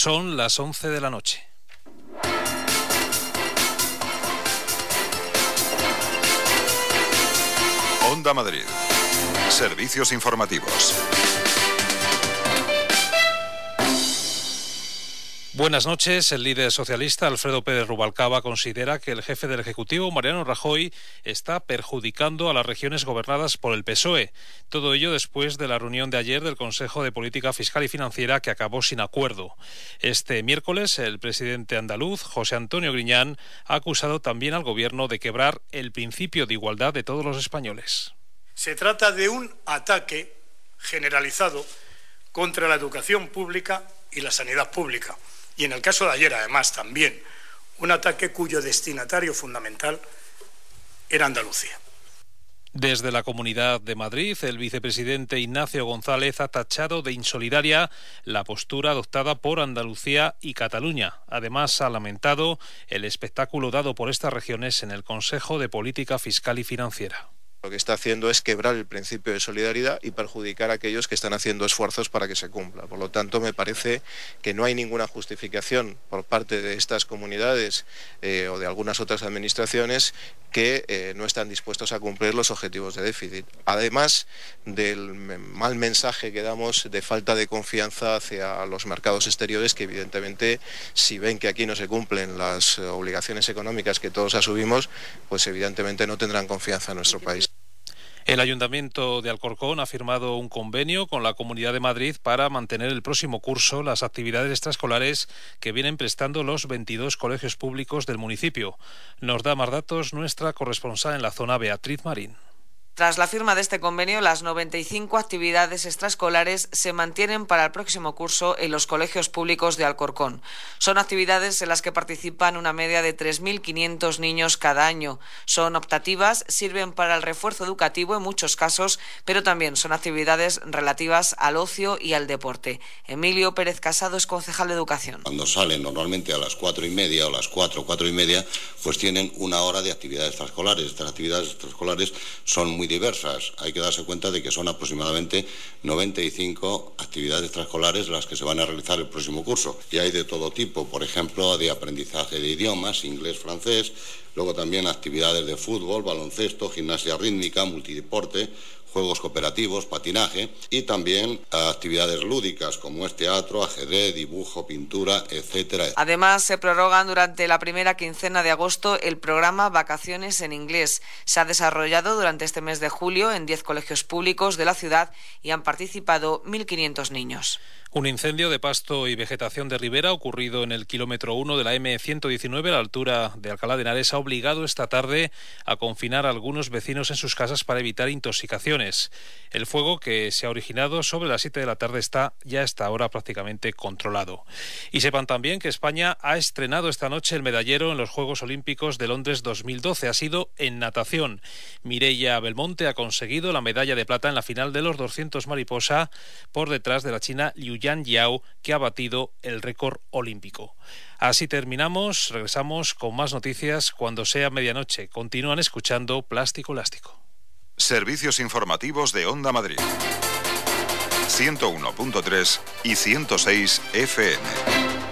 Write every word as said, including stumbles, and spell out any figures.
Son las once de la noche. Onda Madrid. Servicios informativos. Buenas noches. El líder socialista Alfredo Pérez Rubalcaba considera que el jefe del Ejecutivo, Mariano Rajoy, está perjudicando a las regiones gobernadas por el P S O E. Todo ello después de la reunión de ayer del Consejo de Política Fiscal y Financiera, que acabó sin acuerdo. Este miércoles, el presidente andaluz, José Antonio Griñán, ha acusado también al Gobierno de quebrar el principio de igualdad de todos los españoles. Se trata de un ataque generalizado contra la educación pública y la sanidad pública. Y en el caso de ayer, además, también un ataque cuyo destinatario fundamental era Andalucía. Desde la Comunidad de Madrid, el vicepresidente Ignacio González ha tachado de insolidaria la postura adoptada por Andalucía y Cataluña. Además, ha lamentado el espectáculo dado por estas regiones en el Consejo de Política Fiscal y Financiera. Lo que está haciendo es quebrar el principio de solidaridad y perjudicar a aquellos que están haciendo esfuerzos para que se cumpla. Por lo tanto, me parece que no hay ninguna justificación por parte de estas comunidades eh, o de algunas otras administraciones que eh, no están dispuestos a cumplir los objetivos de déficit. Además del mal mensaje que damos de falta de confianza hacia los mercados exteriores, que evidentemente, si ven que aquí no se cumplen las obligaciones económicas que todos asumimos, pues evidentemente no tendrán confianza en nuestro país. El Ayuntamiento de Alcorcón ha firmado un convenio con la Comunidad de Madrid para mantener el próximo curso las actividades extraescolares que vienen prestando los veintidós colegios públicos del municipio. Nos da más datos nuestra corresponsal en la zona, Beatriz Marín. Tras la firma de este convenio, las noventa y cinco actividades extraescolares se mantienen para el próximo curso en los colegios públicos de Alcorcón. Son actividades en las que participan una media de tres mil quinientos niños cada año. Son optativas, sirven para el refuerzo educativo en muchos casos, pero también son actividades relativas al ocio y al deporte. Emilio Pérez Casado es concejal de Educación. Cuando salen normalmente a las cuatro y media o las cuatro, cuatro y media, pues tienen una hora de actividades extraescolares. Estas actividades extraescolares son muy diversas. Hay que darse cuenta de que son aproximadamente noventa y cinco actividades extraescolares las que se van a realizar el próximo curso. Y hay de todo tipo, por ejemplo, de aprendizaje de idiomas, inglés, francés, luego también actividades de fútbol, baloncesto, gimnasia rítmica, multideporte, juegos cooperativos, patinaje y también actividades lúdicas como es teatro, ajedrez, dibujo, pintura, etcétera. Además, se prorrogan durante la primera quincena de agosto el programa Vacaciones en Inglés. Se ha desarrollado durante este mes de julio en diez colegios públicos de la ciudad y han participado mil quinientos niños. Un incendio de pasto y vegetación de ribera ocurrido en el kilómetro uno de la eme ciento diecinueve a la altura de Alcalá de Henares ha obligado esta tarde a confinar a algunos vecinos en sus casas para evitar intoxicaciones. El fuego, que se ha originado sobre las siete de la tarde, está ya a esta hora prácticamente controlado. Y sepan también que España ha estrenado esta noche el medallero en los Juegos Olímpicos de Londres dos mil doce. Ha sido en natación. Mireia Belmonte ha conseguido la medalla de plata en la final de los doscientos mariposa por detrás de la china Liu Yan Yao, que ha batido el récord olímpico. Así terminamos, regresamos con más noticias cuando sea medianoche. Continúan escuchando Plástico Elástico. Servicios informativos de Onda Madrid. ciento uno punto tres y ciento seis efe eme.